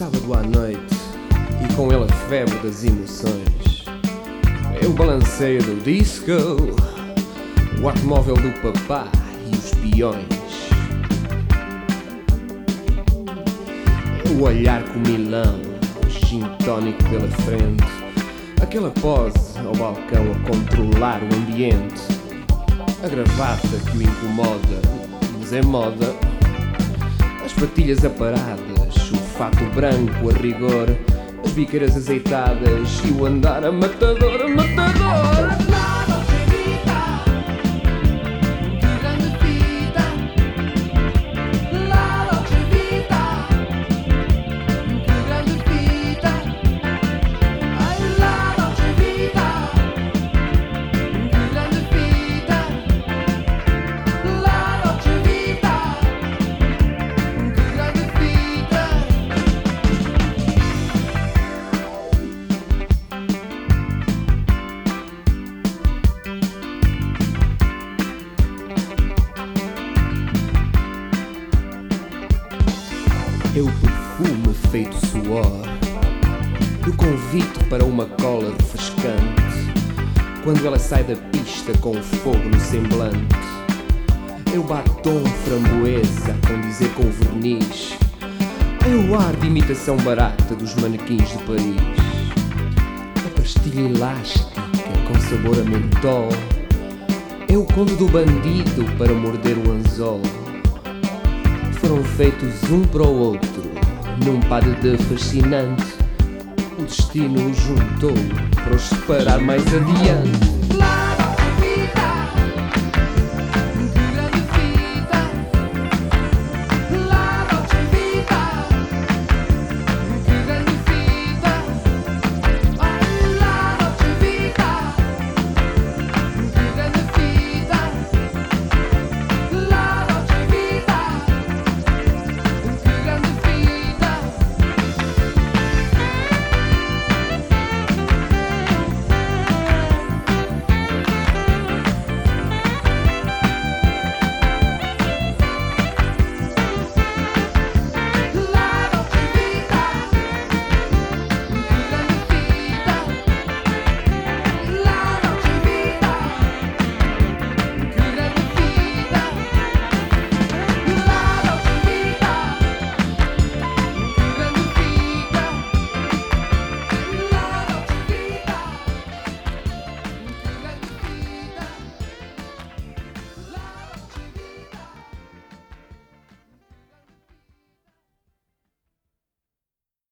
sábado à noite e com ele a febre das emoções. Eu balanceio do disco, o automóvel do papá e os peões. O olhar com Milão, o gin tónico pela frente, aquela pose ao balcão a controlar o ambiente. A gravata que me incomoda, mas é moda. As patilhas aparadas, o fato branco a rigor, as biqueiras azeitadas e o andar a matador, a matador. É o perfume feito suor do convite para uma cola refrescante, quando ela sai da pista com fogo no semblante. É o batom framboesa a condizer com o verniz. É o ar de imitação barata dos manequins de Paris. A pastilha elástica com sabor a mentol. É o conde do bandido para morder o anzol. Foram feitos um para o outro, num par de fascinante. O destino os juntou para os separar mais adiante.